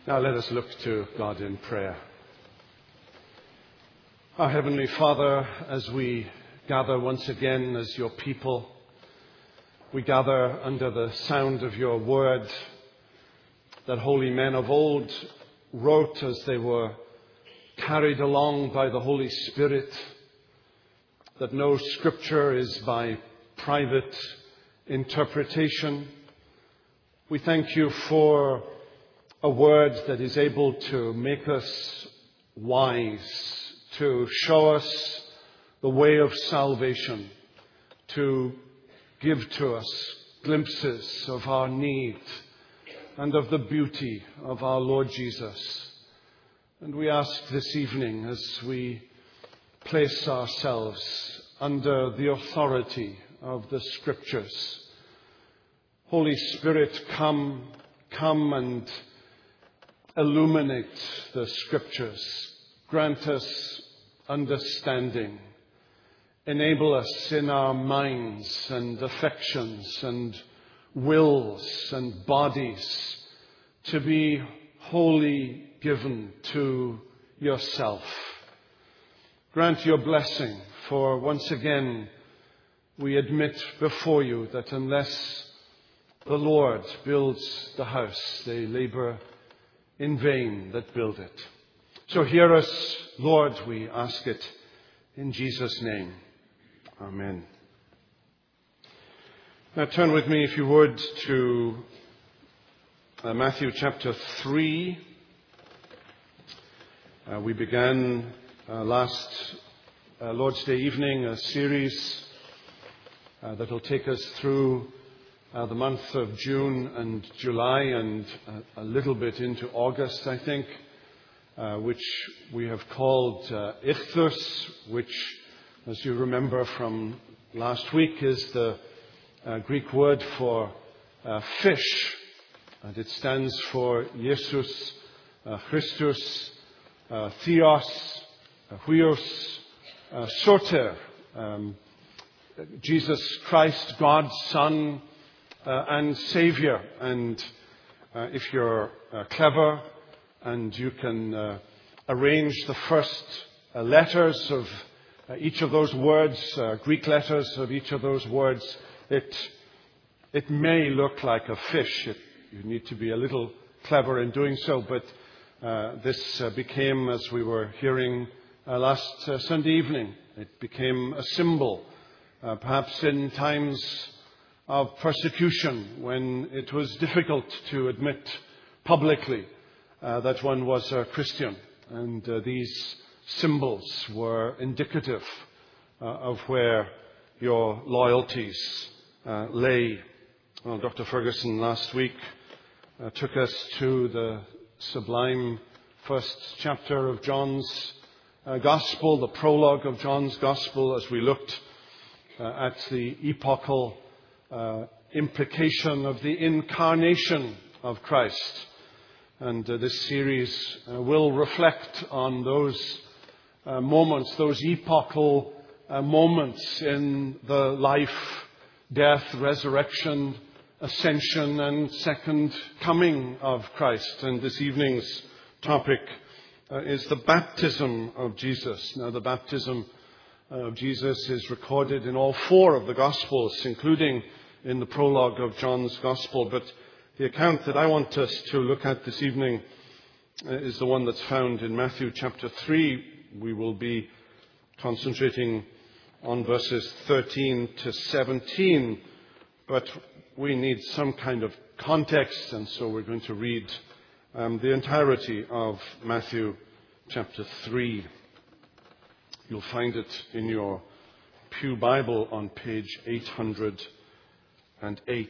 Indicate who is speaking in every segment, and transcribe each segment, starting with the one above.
Speaker 1: Now let us look to God in prayer. Our Heavenly Father, as we gather once again as your people, we gather under the sound of your word that holy men of old wrote as they were carried along by the Holy Spirit, that no scripture is by private interpretation. We thank you for a word that is able to make us wise, to show us the way of salvation, to give to us glimpses of our need and of the beauty of our Lord Jesus. And we ask this evening, as we place ourselves under the authority of the Scriptures, Holy Spirit, come and illuminate the Scriptures. Grant us understanding. Enable us in our minds and affections and wills and bodies to be wholly given to yourself. Grant your blessing, for once again we admit before you that unless the Lord builds the house, they labor in vain that build it. So hear us, Lord, we ask it in Jesus' name. Amen. Now turn with me, if you would, to Matthew chapter 3. We began last Lord's Day evening a series that will take us through the month of June and July and a little bit into August, I think, which we have called Ichthus, which, as you remember from last week, is the Greek word for fish. And it stands for Jesus, Christus, Theos, Huios, Soter, Jesus Christ, God's Son and Savior. And if you're clever and you can arrange the first letters of each of those words, Greek letters of each of those words, it may look like a fish. You need to be a little clever in doing so, but this became, as we were hearing last Sunday evening, it became a symbol, perhaps in times of persecution, when it was difficult to admit publicly that one was a Christian. And these symbols were indicative of where your loyalties lay. Well, Dr. Ferguson last week took us to the sublime first chapter of John's Gospel, the prologue of John's Gospel, as we looked at the epochal implication of the incarnation of Christ. And this series will reflect on those moments, those epochal moments in the life, death, resurrection, ascension and second coming of Christ. And this evening's topic is the baptism of Jesus. Now, the baptism of Jesus is recorded in all four of the Gospels, including in the prologue of John's Gospel. But the account that I want us to look at this evening is the one that's found in Matthew chapter 3. We will be concentrating on verses 13 to 17, but we need some kind of context, and so we're going to read the entirety of Matthew chapter 3. You'll find it in your Pew Bible on page 808.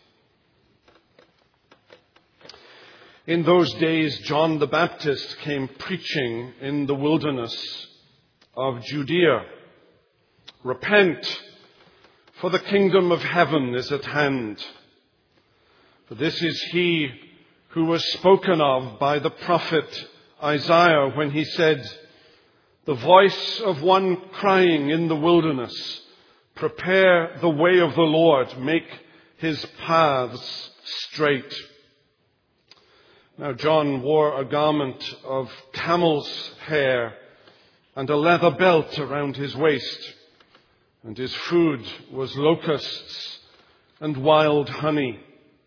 Speaker 1: In those days, John the Baptist came preaching in the wilderness of Judea. Repent, for the kingdom of heaven is at hand. For this is he who was spoken of by the prophet Isaiah when he said, "The voice of one crying in the wilderness, prepare the way of the Lord, make his paths straight." Now John wore a garment of camel's hair and a leather belt around his waist, and his food was locusts and wild honey.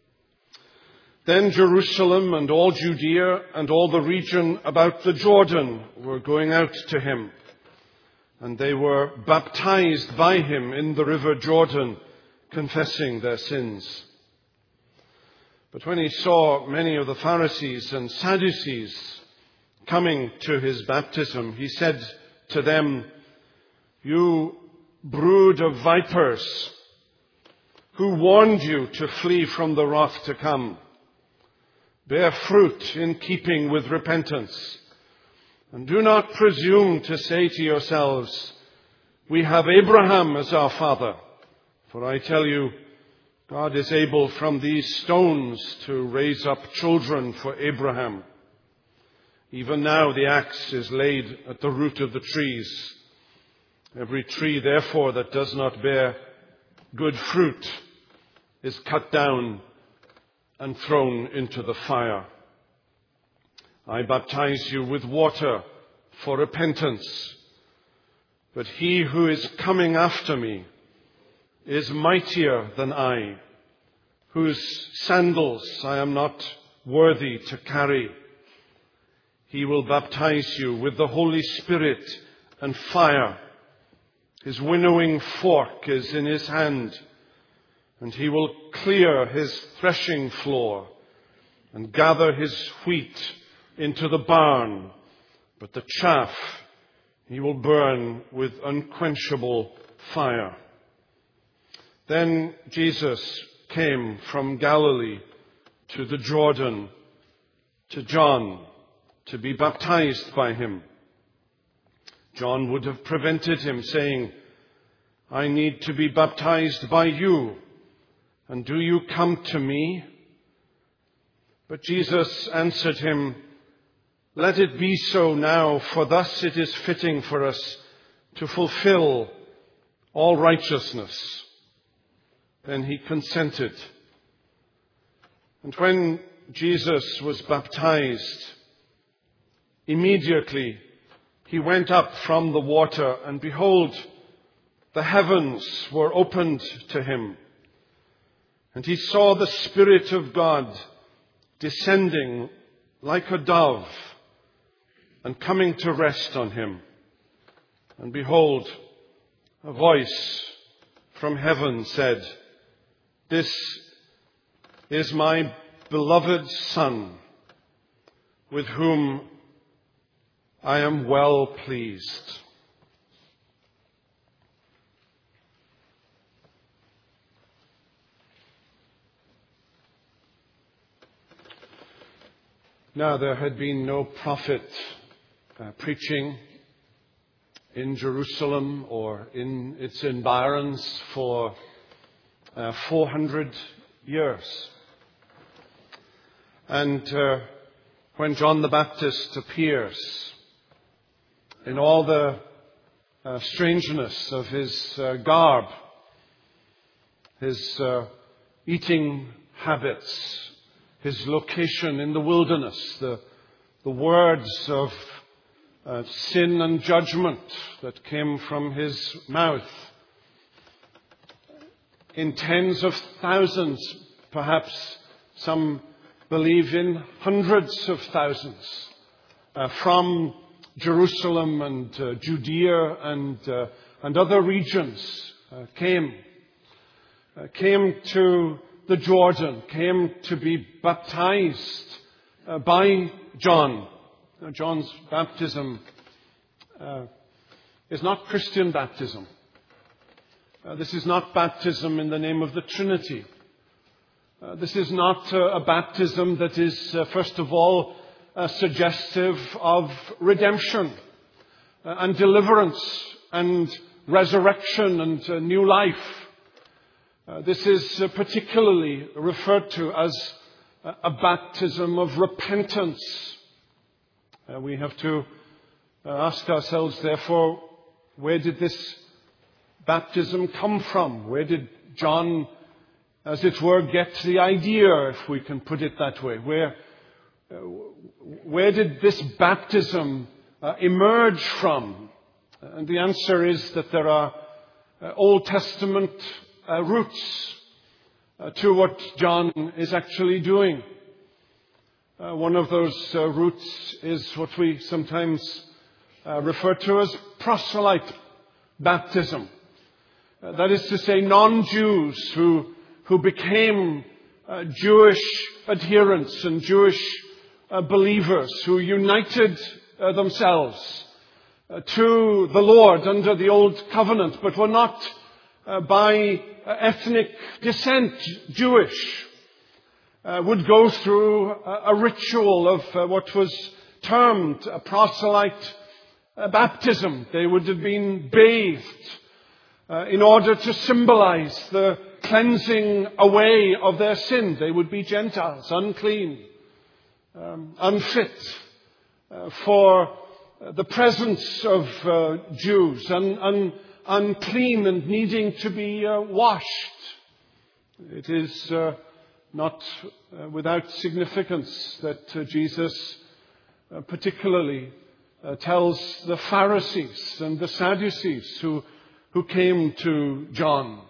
Speaker 1: Then Jerusalem and all Judea and all the region about the Jordan were going out to him, and they were baptized by him in the river Jordan, confessing their sins. But when he saw many of the Pharisees and Sadducees coming to his baptism, he said to them, "You brood of vipers, who warned you to flee from the wrath to come? Bear fruit in keeping with repentance, and do not presume to say to yourselves, 'We have Abraham as our father.' For I tell you, God is able from these stones to raise up children for Abraham. Even now the axe is laid at the root of the trees. Every tree, therefore, that does not bear good fruit is cut down and thrown into the fire. I baptize you with water for repentance, but he who is coming after me is mightier than I, whose sandals I am not worthy to carry. He will baptize you with the Holy Spirit and fire. His winnowing fork is in his hand, and he will clear his threshing floor and gather his wheat into the barn, but the chaff he will burn with unquenchable fire." Then Jesus came from Galilee to the Jordan to John to be baptized by him. John would have prevented him, saying, "I need to be baptized by you, and do you come to me?" But Jesus answered him, "Let it be so now, for thus it is fitting for us to fulfill all righteousness." Then he consented. And when Jesus was baptized, immediately he went up from the water, and behold, the heavens were opened to him. And he saw the Spirit of God descending like a dove and coming to rest on him. And behold, a voice from heaven said, "This is my beloved Son, with whom I am well pleased." Now there had been no prophet preaching in Jerusalem or in its environs for 400 years. And when John the Baptist appears in all the strangeness of his garb, his eating habits, his location in the wilderness, the words of sin and judgment that came from his mouth, in tens of thousands, perhaps some believe in hundreds of thousands, from Jerusalem and Judea and other regions came to the Jordan, came to be baptized by John. Now, John's baptism is not Christian baptism. This is not baptism in the name of the Trinity. This is not a baptism that is, first of all, suggestive of redemption and deliverance and resurrection and new life. This is particularly referred to as a baptism of repentance. We have to ask ourselves, therefore, where did this baptism come from? Where did John, as it were, get the idea, if we can put it that way? where did this baptism emerge from? And the answer is that there are Old Testament roots to what John is actually doing. One of those roots is what we sometimes refer to as proselyte baptism. That is to say, non-Jews who became Jewish adherents and Jewish believers who united themselves to the Lord under the Old Covenant, but were not by ethnic descent Jewish, would go through a ritual of what was termed a proselyte baptism. They would have been bathed in order to symbolize the cleansing away of their sin. They would be Gentiles, unclean, unfit for the presence of Jews, unclean and needing to be washed. It is not without significance that Jesus particularly tells the Pharisees and the Sadducees who came to John,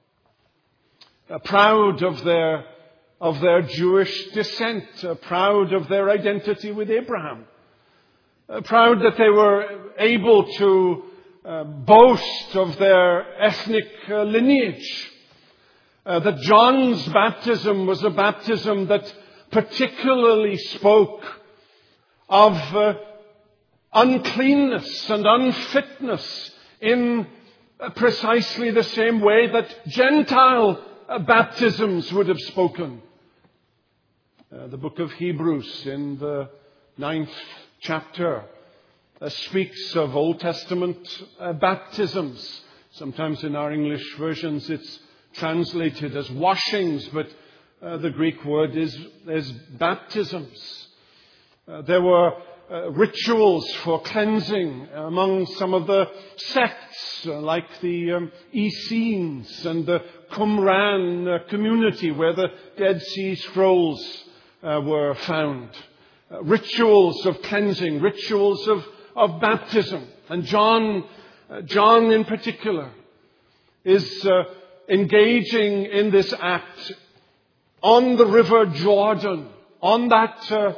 Speaker 1: proud of their Jewish descent, proud of their identity with Abraham, proud that they were able to boast of their ethnic lineage, that John's baptism was a baptism that particularly spoke of uncleanness and unfitness in precisely the same way that Gentile baptisms would have spoken. The book of Hebrews in the 9th chapter speaks of Old Testament baptisms. Sometimes in our English versions it's translated as washings, but the Greek word is baptisms. There were rituals for cleansing among some of the sects, like the Essenes and the Qumran community, where the Dead Sea Scrolls were found. Rituals of cleansing, rituals of baptism. And John in particular is engaging in this act on the river Jordan, on that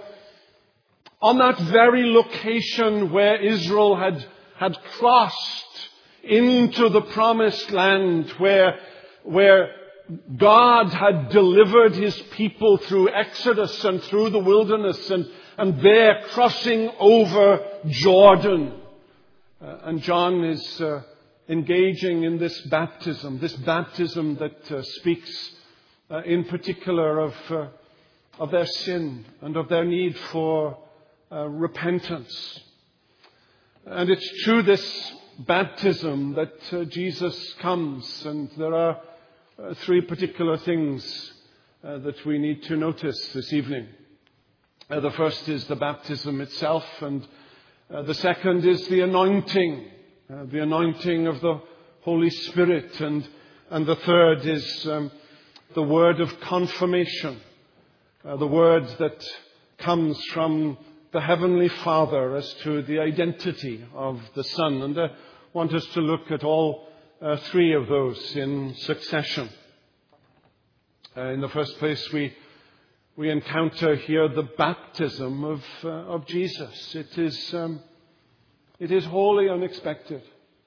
Speaker 1: very location where Israel had crossed into the promised land, where God had delivered his people through Exodus and through the wilderness, and there crossing over Jordan. And John is engaging in this baptism that speaks in particular of their sin and of their need for repentance. And it's through this baptism that Jesus comes, and there are three particular things that we need to notice this evening. The first is the baptism itself, and the second is the anointing of the Holy Spirit, and the third is the word of confirmation, the word that comes from the Heavenly Father as to the identity of the Son. And I want us to look at all three of those in succession. In the first place, we encounter here the baptism of Jesus. It is wholly unexpected.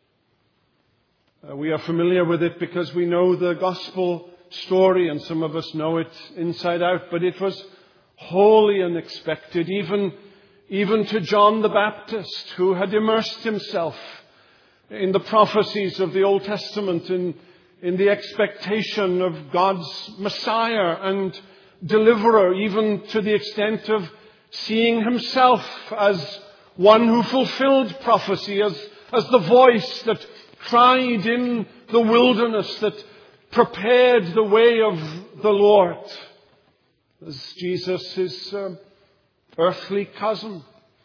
Speaker 1: We are familiar with it because we know the gospel story, and some of us know it inside out. But it was wholly unexpected, even to John the Baptist, who had immersed himself in the prophecies of the Old Testament, in the expectation of God's Messiah and deliverer, even to the extent of seeing himself as one who fulfilled prophecy, as the voice that cried in the wilderness, that prepared the way of the Lord. As Jesus, his earthly cousin,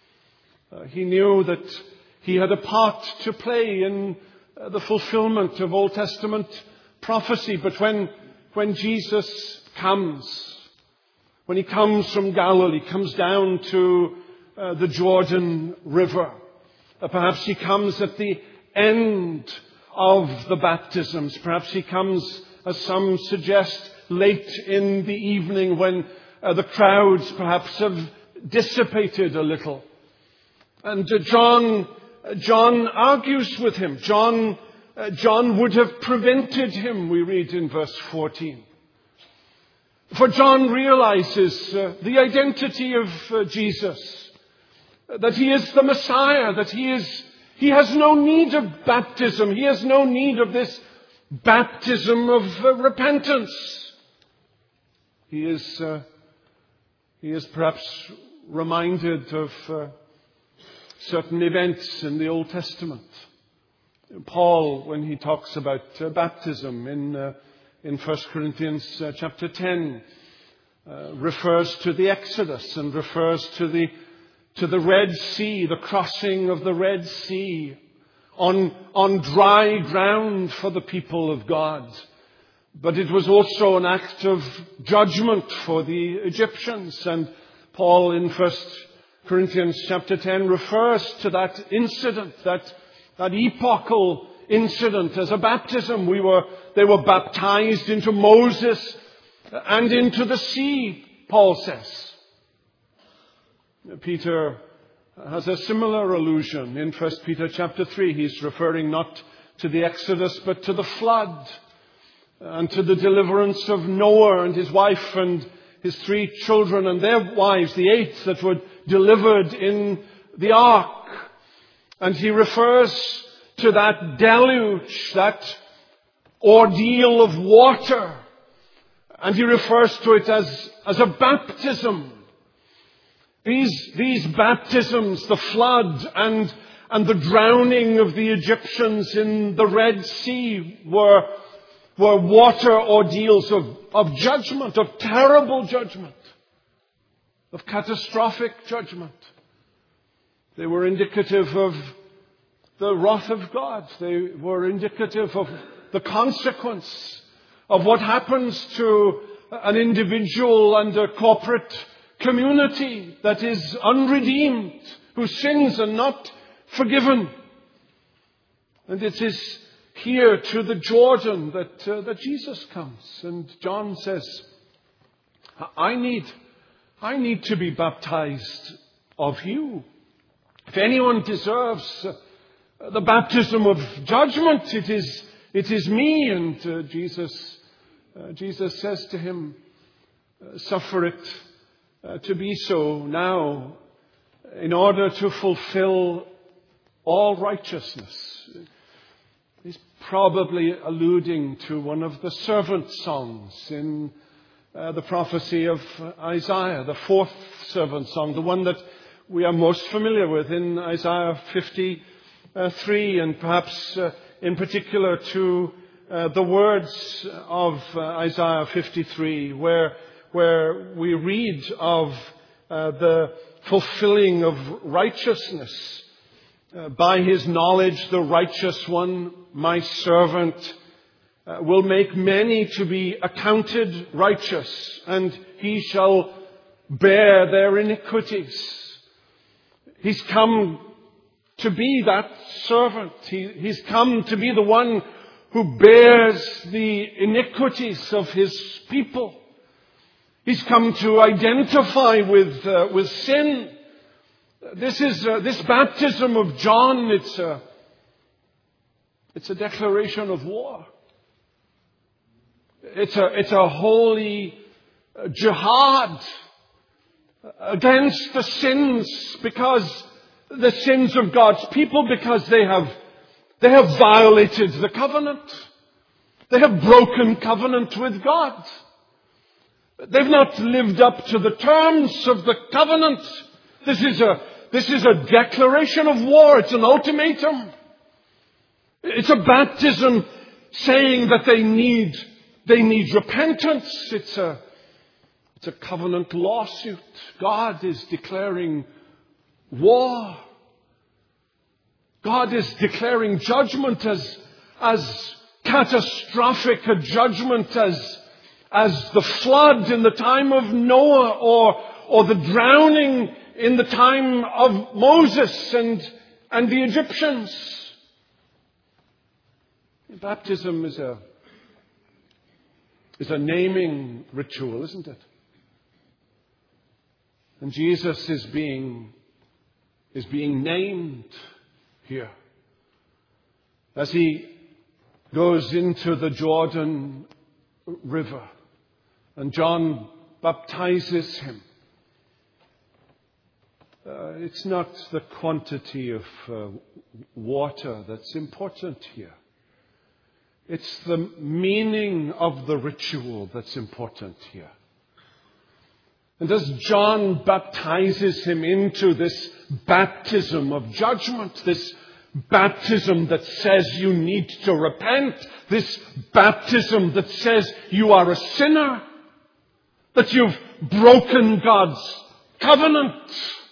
Speaker 1: he knew that he had a part to play in the fulfillment of Old Testament prophecy. But when Jesus comes, when he comes from Galilee, comes down to the Jordan River. Perhaps he comes at the end of the baptisms. Perhaps he comes, as some suggest, late in the evening when the crowds perhaps have dissipated a little. And John argues with him. John would have prevented him, we read in verse 14. For John realizes the identity of Jesus, that he is the Messiah, that he has no need of baptism. He has no need of this baptism of repentance. He is perhaps reminded of certain events in the Old Testament. Paul, when he talks about baptism in 1 Corinthians chapter 10, refers to the Exodus and refers to the Red Sea, the crossing of the Red Sea on dry ground for the people of God. But it was also an act of judgment for the Egyptians. And Paul in 1 Corinthians chapter 10 refers to that incident, that epochal incident as a baptism. They were baptized into Moses and into the sea, Paul says. Peter has a similar allusion in 1 Peter chapter 3. He's referring not to the Exodus but to the flood and to the deliverance of Noah and his wife and his 3 children and their wives, the 8 that were delivered in the ark. And he refers to that deluge, that ordeal of water. And he refers to it as a baptism. These baptisms, the flood and the drowning of the Egyptians in the Red Sea were water ordeals of judgment, of terrible judgment, of catastrophic judgment. They were indicative of the wrath of God. They were indicative of the consequence of what happens to an individual and a corporate community that is unredeemed, whose sins are not forgiven. And it is here to the Jordan that Jesus comes. And John says, I need to be baptized of you. If anyone deserves the baptism of judgment, it is me. And Jesus says to him, suffer it to be so now, in order to fulfill all righteousness. He's probably alluding to one of the servant songs in the prophecy of Isaiah, the 4th servant song, the one that we are most familiar with in Isaiah 53, and perhaps in particular to the words of Isaiah 53, where we read of the fulfilling of righteousness. By his knowledge, the righteous one, my servant, will make many to be accounted righteous, and he shall bear their iniquities. He's come to be that servant. He's come to be the one who bears the iniquities of his people. He's come to identify with sin. This baptism of John, it's a declaration of war. It's a holy jihad against the sins, because the sins of God's people, because they have violated the covenant. They have broken covenant with God. They've not lived up to the terms of the covenant. This is a declaration of war. It's an ultimatum. It's a baptism saying that they need repentance. It's a covenant lawsuit. God is declaring war. God is declaring judgment as catastrophic a judgment as the flood in the time of Noah, or the drowning in the time of Moses and the Egyptians. Baptism is a naming ritual, isn't it? And Jesus is being named here as he goes into the Jordan River and John baptizes him. It's not the quantity of water that's important here. It's the meaning of the ritual that's important here. And as John baptizes him into this baptism of judgment, this baptism that says you need to repent, this baptism that says you are a sinner, that you've broken God's covenant,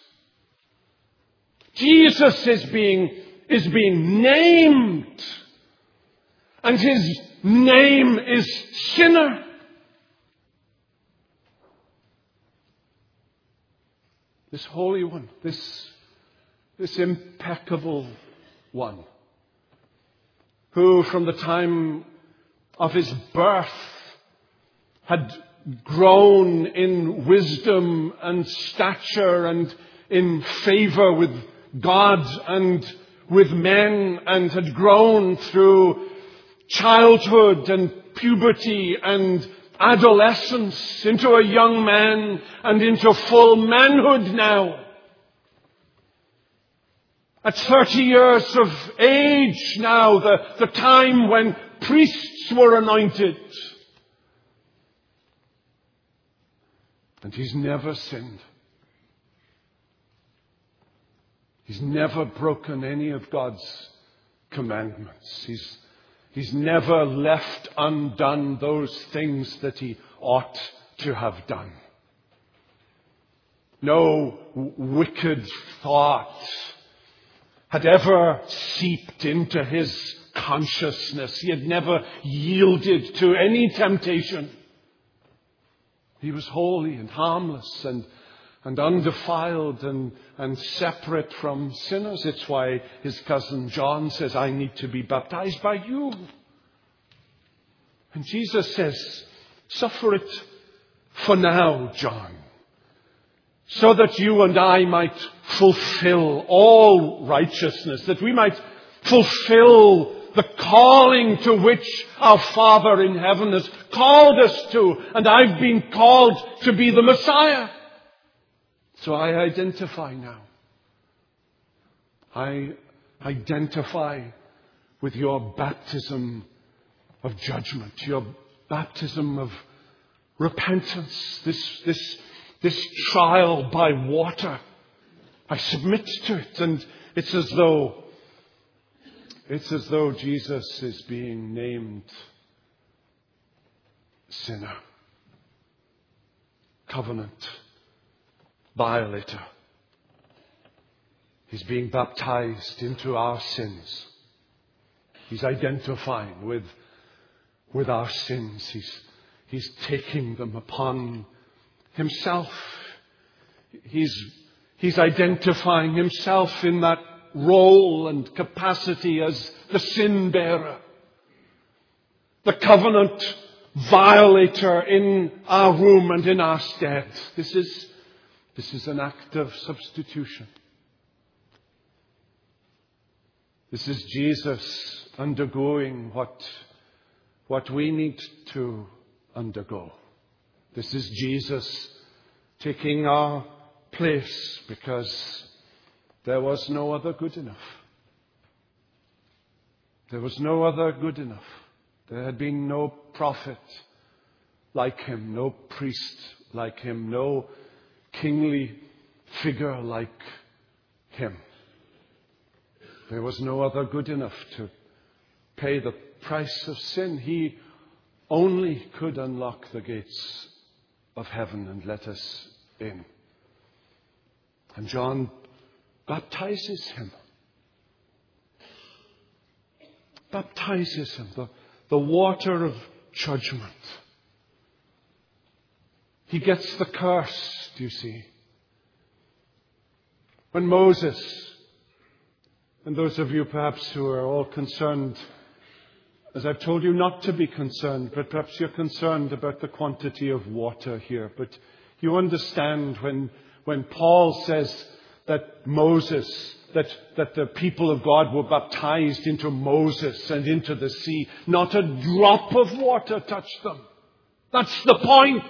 Speaker 1: Jesus is being named. And his name is sinner. This holy one, this impeccable one, who from the time of his birth had grown in wisdom and stature and in favor with God and with men, and had grown through childhood and puberty and adolescence into a young man and into full manhood now. At 30 years of age now, the time when priests were anointed. And he's never sinned. He's never broken any of God's commandments. He's never left undone those things that he ought to have done. No wicked thought had ever seeped into his consciousness. He had never yielded to any temptation. He was holy and harmless and undefiled and separate from sinners. It's why his cousin John says, I need to be baptized by you. And Jesus says, suffer it for now, John, so that you and I might fulfill all righteousness, that we might fulfill the calling to which our Father in heaven has called us to. And I've been called to be the Messiah. So I identify now. I identify with your baptism of judgment, your baptism of repentance, this trial by water. I submit to it, and it's as though Jesus is being named sinner, covenant violator. He's being baptized into our sins. He's identifying with our sins. He's taking them upon himself. He's identifying himself in that role and capacity as the sin bearer, the covenant violator in our room and in our stead. This is an act of substitution. This is Jesus undergoing what we need to undergo. This is Jesus taking our place because there was no other good enough. There was no other good enough. There had been no prophet like him, no priest like him, no kingly figure like him. There was no other good enough to pay the price of sin. He only could unlock the gates of heaven and let us in. And John baptizes him. Baptizes him. The water of judgment. He gets the curse, do you see? When Moses, and those of you perhaps who are all concerned, as I've told you not to be concerned, but perhaps you're concerned about the quantity of water here. But you understand when Paul says that Moses, that the people of God were baptized into Moses and into the sea, not a drop of water touched them. That's the point.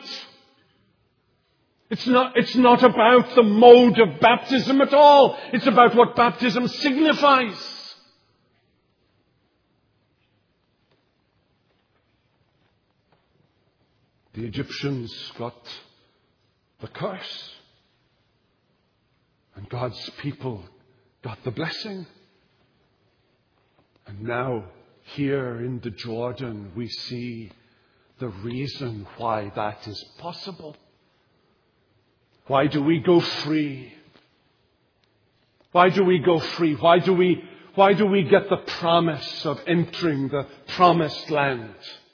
Speaker 1: It's not about the mode of baptism at all. It's about what baptism signifies. The Egyptians got the curse, and God's people got the blessing. And now, here in the Jordan, we see the reason why that is possible. Why do we go free? Why do we go free? Why do we get the promise of entering the promised land?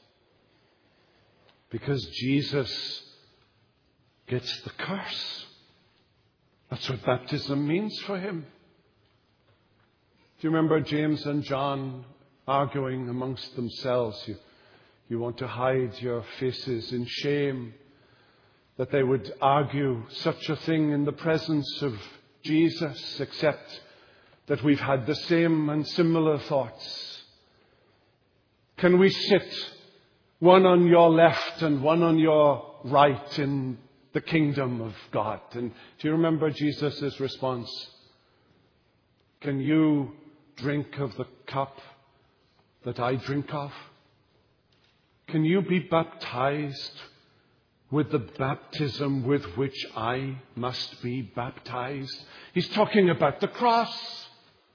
Speaker 1: Because Jesus gets the curse. That's what baptism means for him. Do you remember James and John arguing amongst themselves? You want to hide your faces in shame. That they would argue such a thing in the presence of Jesus, except that we've had the same and similar thoughts. Can we sit one on your left and one on your right in the kingdom of God? And do you remember Jesus' response? Can you drink of the cup that I drink of? Can you be baptized with the baptism with which I must be baptized? He's talking about the cross.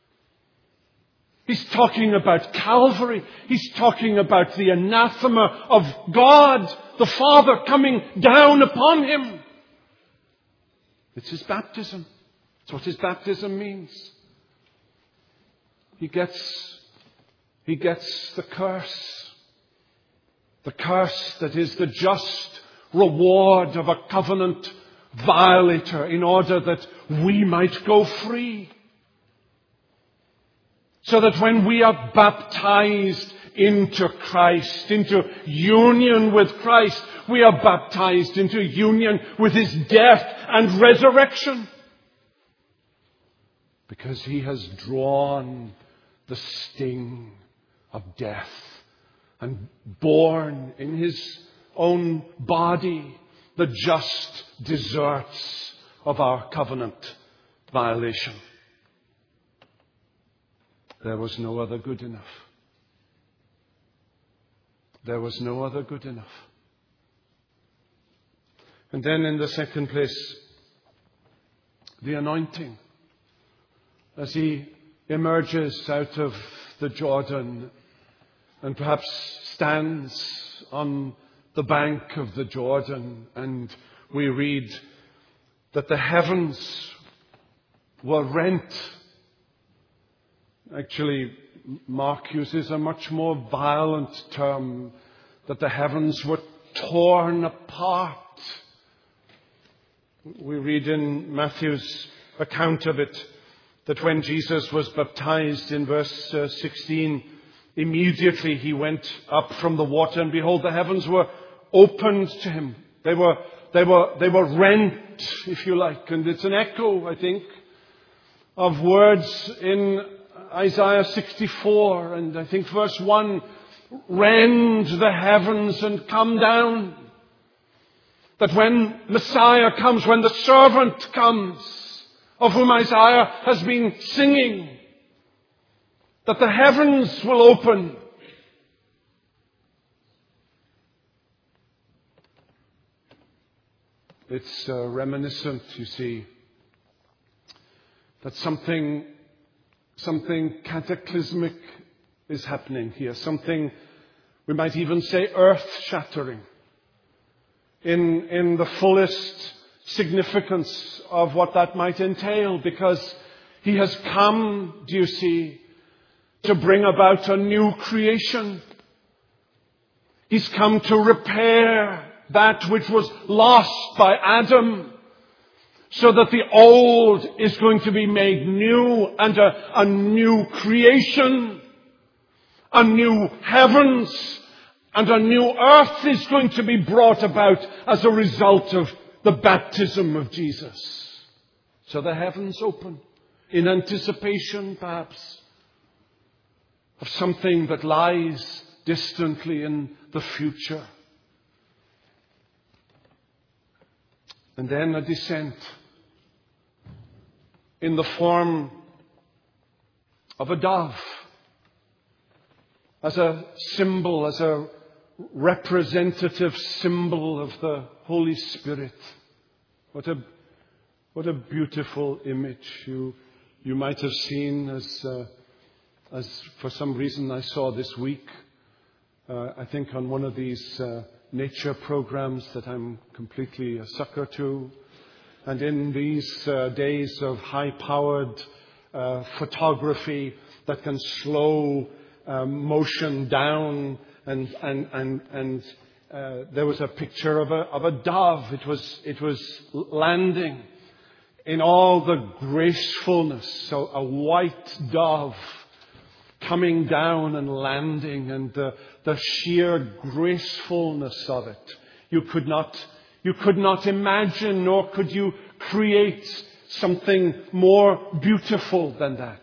Speaker 1: He's talking about Calvary. He's talking about the anathema of God, the Father, coming down upon him. It's his baptism. It's what his baptism means. He gets the curse. The curse that is the just reward of a covenant violator in order that we might go free. So that when we are baptized into Christ, into union with Christ, we are baptized into union with his death and resurrection. Because he has drawn the sting of death and borne in his own body the just deserts of our covenant violation. There was no other good enough. There was no other good enough. And then in the second place, the anointing. As he emerges out of the Jordan and perhaps stands on the bank of the Jordan, and we read that the heavens were rent. Actually, Mark uses a much more violent term, that the heavens were torn apart. We read in Matthew's account of it that when Jesus was baptized in verse 16, immediately he went up from the water, and behold, the heavens were opened to him. They were rent, if you like. And it's an echo, I think, of words in Isaiah 64. And I think verse 1, rend the heavens and come down. That when Messiah comes, when the servant comes, of whom Isaiah has been singing, that the heavens will open. It's reminiscent, you see, that something cataclysmic is happening here. Something, we might even say, earth-shattering in the fullest significance of what that might entail, because he has come, do you see, to bring about a new creation. He's come to repair that which was lost by Adam, so that the old is going to be made new, and a new creation, a new heavens, and a new earth is going to be brought about as a result of the baptism of Jesus. So the heavens open in anticipation, perhaps, of something that lies distantly in the future. And then a descent in the form of a dove, as a symbol, as a representative symbol of the Holy Spirit. What a beautiful image. You might have seen, as for some reason I saw this week, I think on one of these nature programs that I'm completely a sucker to. And in these days of high-powered photography that can slow motion down, and there was a picture of a dove. It was landing in all the gracefulness. So a white dove coming down and landing, and the sheer gracefulness of it. You could not imagine, nor could you create something more beautiful than that.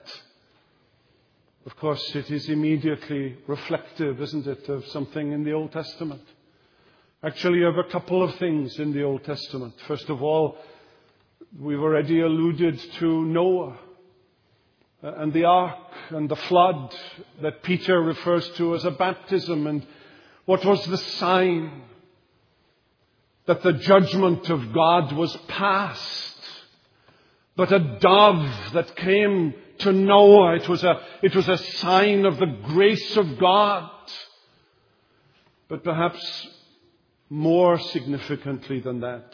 Speaker 1: Of course, it is immediately reflective, isn't it, of something in the Old Testament. Actually, of a couple of things in the Old Testament. First of all, we've already alluded to Noah and the ark and the flood that Peter refers to as a baptism. And what was the sign that the judgment of God was past? But a dove that came to Noah, it was a sign of the grace of God. But perhaps more significantly than that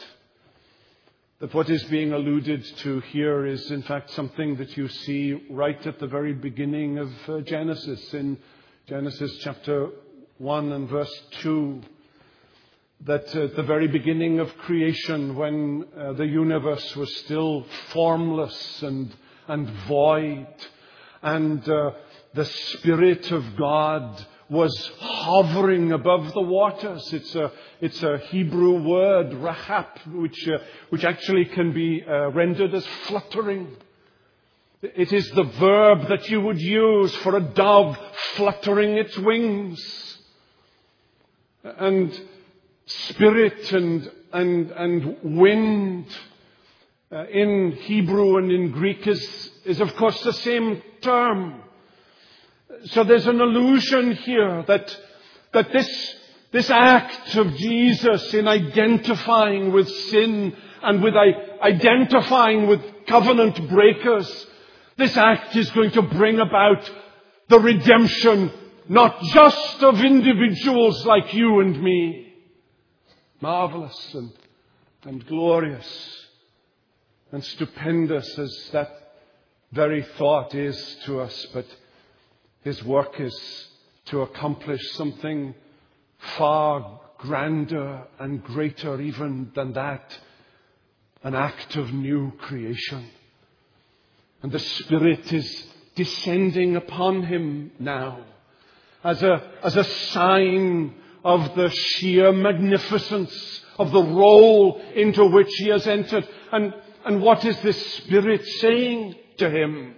Speaker 1: what is being alluded to here is in fact something that you see right at the very beginning of Genesis, in Genesis chapter 1 and verse 2. That at the very beginning of creation, when the universe was still formless and void, and the Spirit of God was hovering above the waters. It's a Hebrew word, rahab, which actually can be rendered as fluttering. It is the verb that you would use for a dove fluttering its wings. And spirit and wind in Hebrew and in Greek is of course the same term. So there's an allusion here that this act of Jesus in identifying with sin and with identifying with covenant breakers, this act is going to bring about the redemption not just of individuals like you and me. Marvelous and glorious and stupendous as that very thought is to us, but His work is to accomplish something far grander and greater even than that, an act of new creation. And the Spirit is descending upon Him now as a sign of the sheer magnificence of the role into which He has entered. And what is this Spirit saying to Him?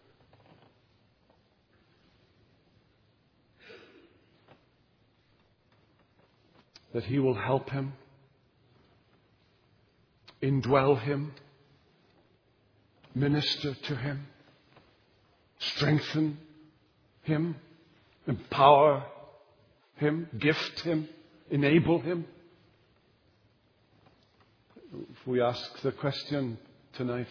Speaker 1: That He will help him, indwell him, minister to him, strengthen him, empower him, gift him, enable him. If we ask the question tonight,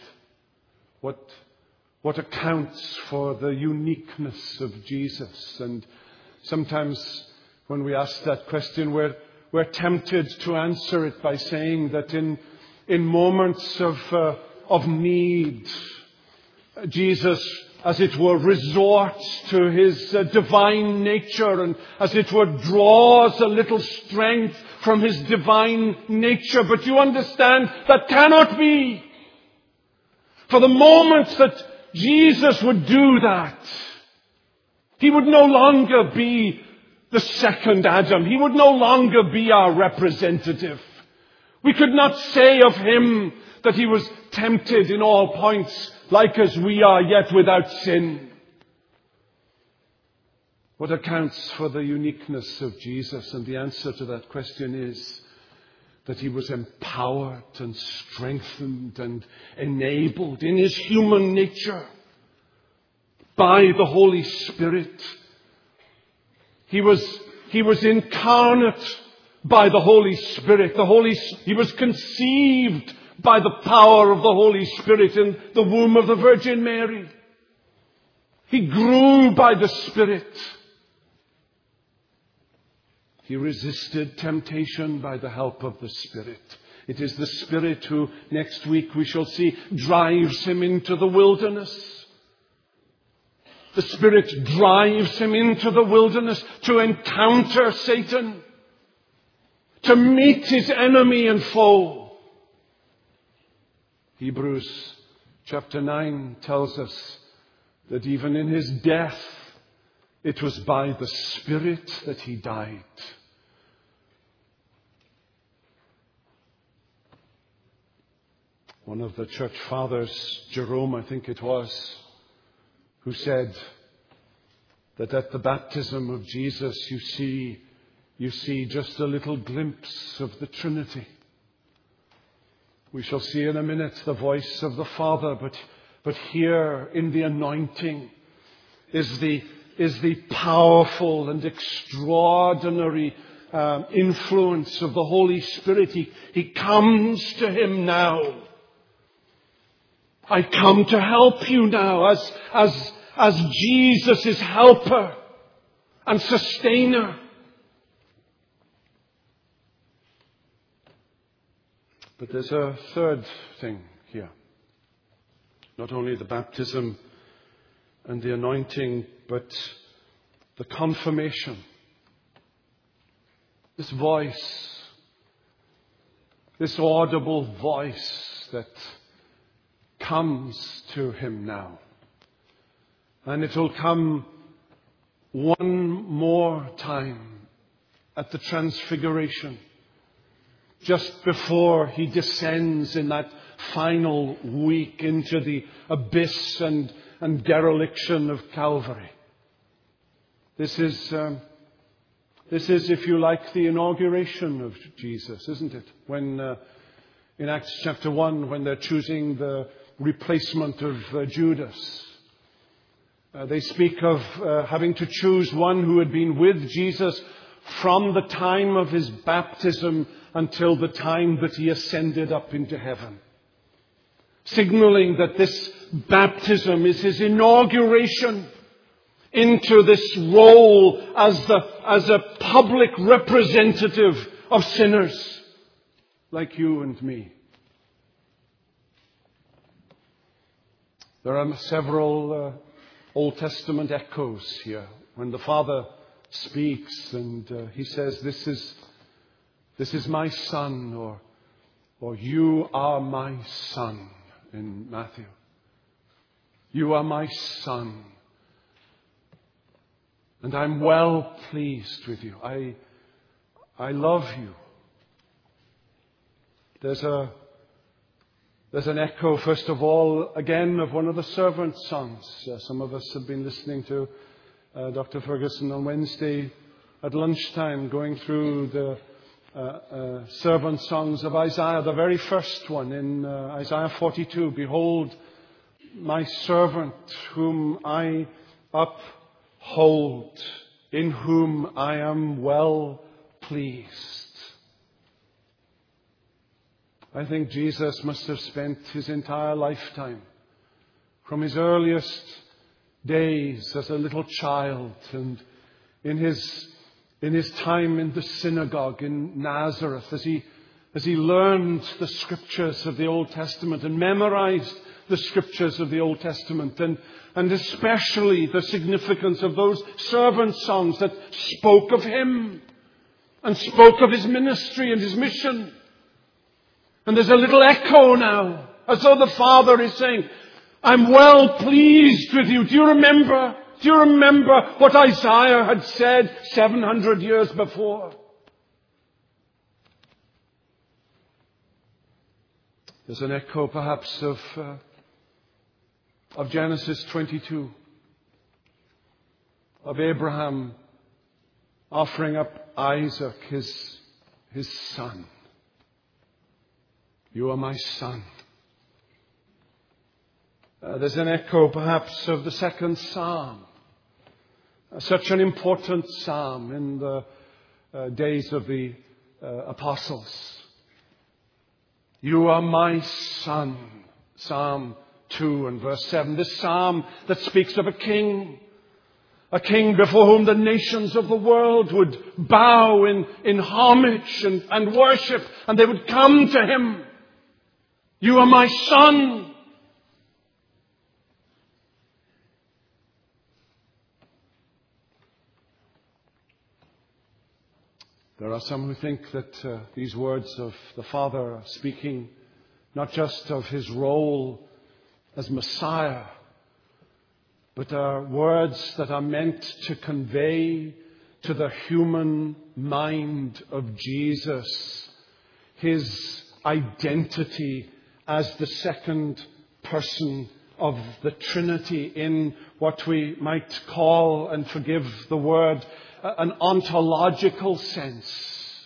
Speaker 1: what accounts for the uniqueness of Jesus? And sometimes when we ask that question, we're tempted to answer it by saying that in moments of need, Jesus, as it were, resorts to His divine nature and, as it were, draws a little strength from His divine nature. But you understand, that cannot be. For the moment that Jesus would do that, he would no longer be the second Adam. He would no longer be our representative. We could not say of him that he was tempted in all points like as we are, yet without sin. What accounts for the uniqueness of Jesus? And the answer to that question is that he was empowered and strengthened and enabled in his human nature by the Holy Spirit. He was incarnate by the Holy Spirit. He was conceived by the power of the Holy Spirit in the womb of the Virgin Mary. He grew by the Spirit. He resisted temptation by the help of the Spirit. It is the Spirit who, next week we shall see, drives him into the wilderness. The Spirit drives him into the wilderness to encounter Satan, to meet his enemy and foe. Hebrews chapter 9 tells us that even in his death, it was by the Spirit that he died. One of the church fathers, Jerome, I think it was, who said that at the baptism of Jesus you see just a little glimpse of the Trinity. We shall see in a minute the voice of the Father, but here in the anointing is the powerful and extraordinary influence of the Holy Spirit. He comes to him now. I come to help you now as Jesus' helper and sustainer. But there's a third thing here. Not only the baptism and the anointing, but the confirmation. This voice, this audible voice that comes to him now. And it will come one more time at the Transfiguration, just before he descends in that final week into the abyss and dereliction of Calvary. This is, if you like, the inauguration of Jesus, isn't it? When in Acts chapter 1, when they're choosing the replacement of Judas, they speak of having to choose one who had been with Jesus from the time of his baptism until the time that he ascended up into heaven. Signaling that this baptism is his inauguration into this role as a public representative of sinners like you and me. There are several Old Testament echoes here when the Father speaks and he says, this is my son, or you are my son in Matthew. You are my son. And I'm well pleased with you. I love you. There's an echo, first of all, again, of one of the servant songs. Some of us have been listening to Dr. Ferguson on Wednesday at lunchtime, going through the servant songs of Isaiah, the very first one in Isaiah 42. Behold, my servant whom I uphold, in whom I am well pleased. I think Jesus must have spent his entire lifetime, from his earliest days as a little child and in his time in the synagogue in Nazareth, as he learned the scriptures of the Old Testament and memorized the scriptures of the Old Testament, and especially the significance of those servant songs that spoke of him and spoke of his ministry and his mission. And there's a little echo now, as though the Father is saying, I'm well pleased with you. Do you remember? Do you remember what Isaiah had said 700 years before? There's an echo perhaps of Genesis 22, of Abraham offering up Isaac, his son. You are my son. There's an echo perhaps of the second psalm, such an important psalm in the days of the apostles. You are my son, Psalm 2 and verse 7. This psalm that speaks of a king before whom the nations of the world would bow in homage and worship, and they would come to him. You are my son. There are some who think that these words of the Father are speaking not just of his role as Messiah, but are words that are meant to convey to the human mind of Jesus his identity as the second person of the Trinity in what we might call, and forgive the word, an ontological sense.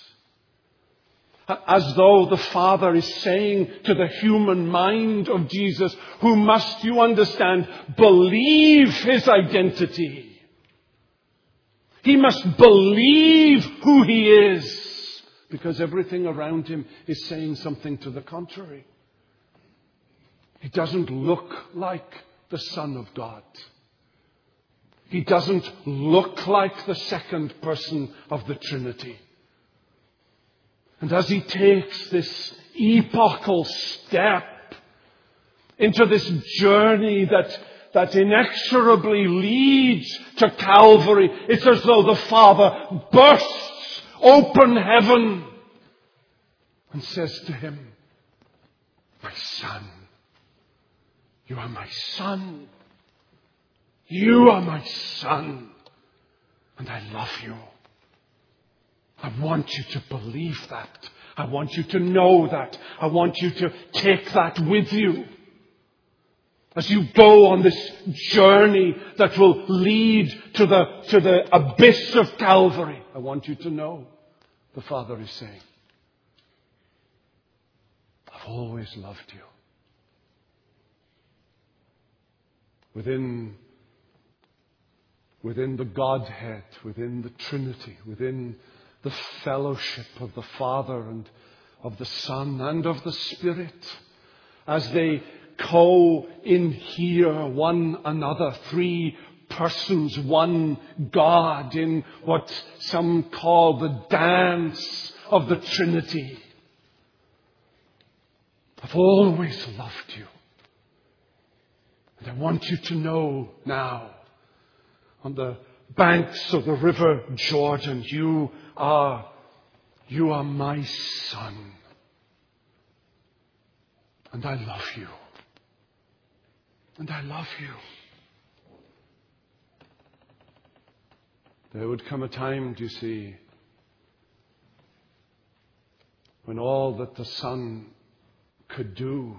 Speaker 1: As though the Father is saying to the human mind of Jesus, who must, you understand, believe his identity. He must believe who he is, because everything around him is saying something to the contrary. He doesn't look like the Son of God. He doesn't look like the second person of the Trinity. And as he takes this epochal step into this journey that inexorably leads to Calvary, it's as though the Father bursts open heaven and says to him, my son, you are my son. You are my son, and I love you. I want you to believe that. I want you to know that. I want you to take that with you as you go on this journey that will lead to the abyss of Calvary. I want you to know, the Father is saying, I've always loved you. Within the Godhead, within the Trinity, within the fellowship of the Father and of the Son and of the Spirit, as they co-inhere one another, three persons, one God, in what some call the dance of the Trinity. I've always loved you. And I want you to know now, on the banks of the river Jordan, you are my son. And I love you. And I love you. There would come a time, do you see, when all that the Son could do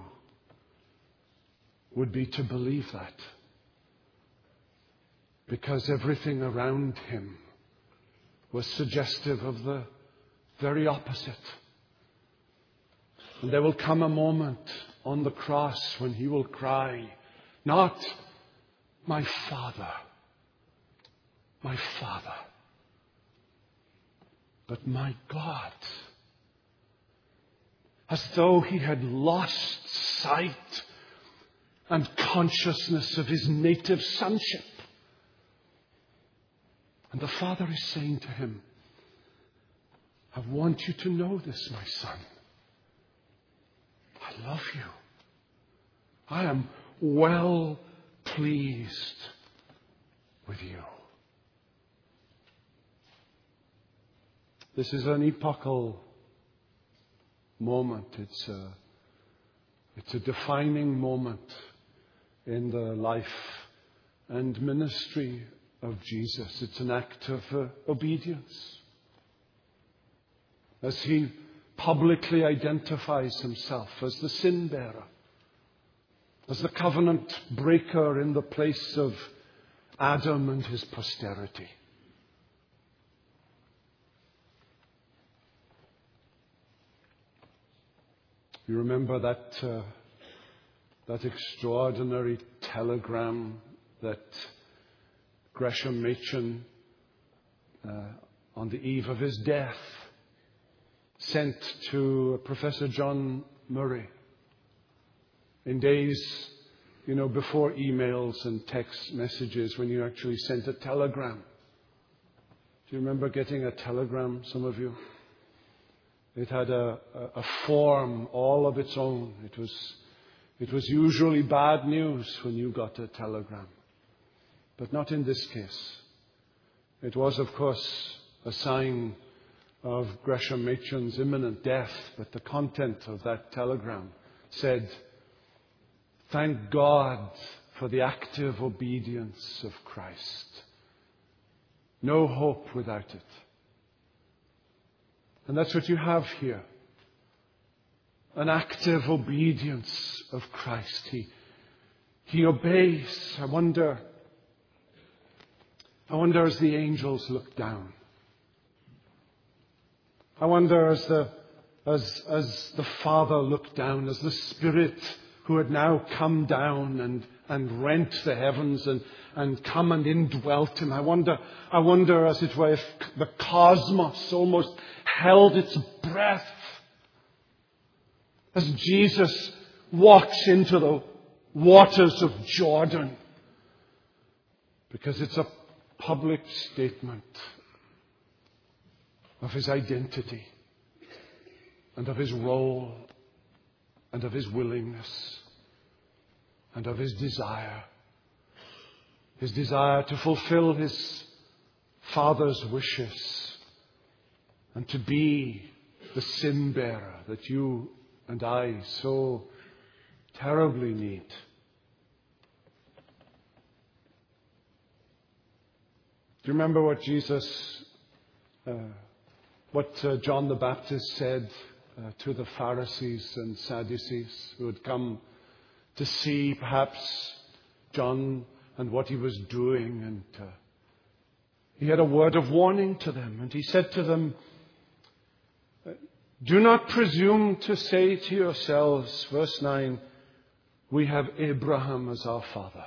Speaker 1: would be to believe that. Because everything around him was suggestive of the very opposite. And there will come a moment on the cross when he will cry, not my Father, but my God. As though he had lost sight and consciousness of his native sonship. And the Father is saying to him, I want you to know this, my son. I love you. I am well pleased with you. This is an epochal moment. It's a defining moment in the life and ministry of Jesus. It's an act of obedience. As he publicly identifies himself as the sin bearer, as the covenant breaker in the place of Adam and his posterity. You remember that extraordinary telegram that Gresham Machen, on the eve of his death, sent to Professor John Murray in days, before emails and text messages, when you actually sent a telegram. Do you remember getting a telegram, some of you? It had a form all of its own. It was usually bad news when you got a telegram. But not in this case. It was, of course, a sign of Gresham Machen's imminent death, but the content of that telegram said, "Thank God for the active obedience of Christ. No hope without it." And that's what you have here. An active obedience of Christ. He obeys. I wonder as the angels look down. I wonder as the Father looked down, as the Spirit who had now come down and rent the heavens and come and indwelt him. I wonder as it were if the cosmos almost held its breath as Jesus walks into the waters of Jordan, because it's a public statement of his identity and of his role and of his willingness and of his desire to fulfill his Father's wishes and to be the sin bearer that you and I so terribly need. Do you remember what John the Baptist said to the Pharisees and Sadducees who had come to see perhaps John and what he was doing? And he had a word of warning to them. And he said to them, "Do not presume to say to yourselves," verse 9, "we have Abraham as our father."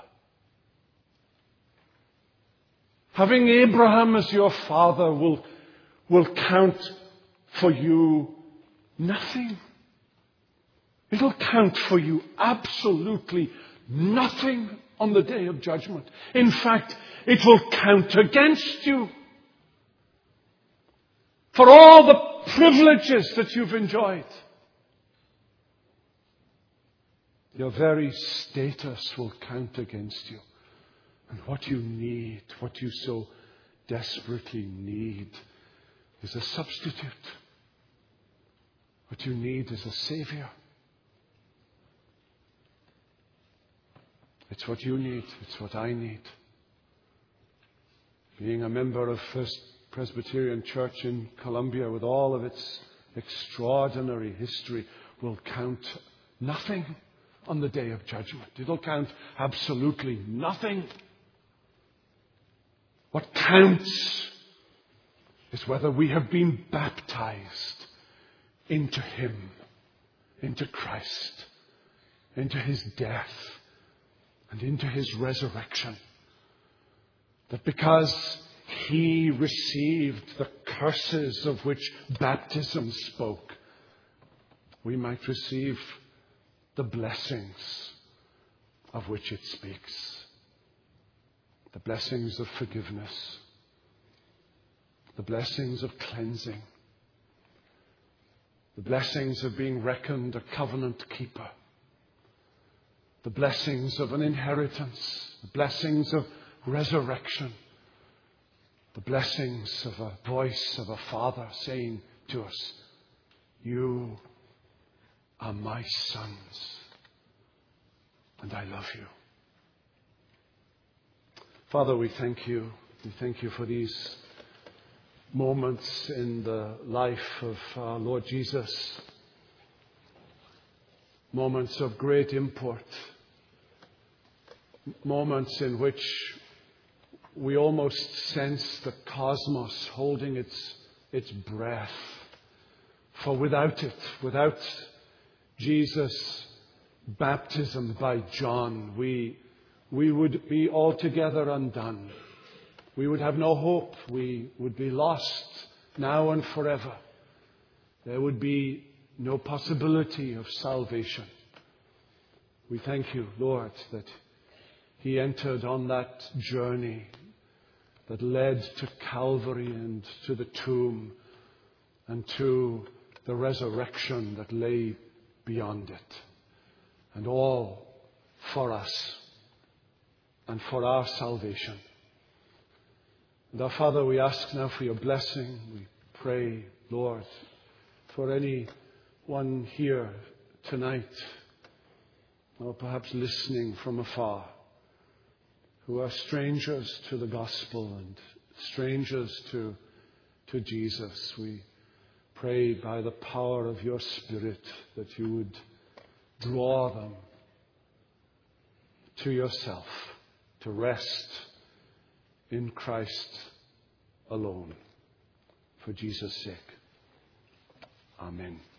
Speaker 1: Having Abraham as your father will count for you nothing. It'll count for you absolutely nothing on the day of judgment. In fact, it will count against you for all the privileges that you've enjoyed. Your very status will count against you. And what you need, what you so desperately need, is a substitute. What you need is a Savior. It's what you need. It's what I need. Being a member of First Presbyterian Church in Columbia, with all of its extraordinary history, will count nothing on the day of judgment. It'll count absolutely nothing. What counts is whether we have been baptized into Him, into Christ, into His death, and into His resurrection. That because He received the curses of which baptism spoke, we might receive the blessings of which it speaks. The blessings of forgiveness, the blessings of cleansing, the blessings of being reckoned a covenant keeper, the blessings of an inheritance, the blessings of resurrection, the blessings of a voice of a Father saying to us, "You are my sons, and I love you." Father, we thank you. We thank you for these moments in the life of our Lord Jesus. Moments of great import. Moments in which we almost sense the cosmos holding its breath. For without it, without Jesus' baptism by John, we would be altogether undone. We would have no hope. We would be lost now and forever. There would be no possibility of salvation. We thank you, Lord, that He entered on that journey that led to Calvary and to the tomb and to the resurrection that lay beyond it. And all for us and for our salvation. And our Father, we ask now for your blessing. We pray, Lord, for anyone here tonight, or perhaps listening from afar, who are strangers to the gospel and strangers to Jesus. We pray by the power of your Spirit that you would draw them to yourself, to rest in Christ alone. For Jesus' sake. Amen.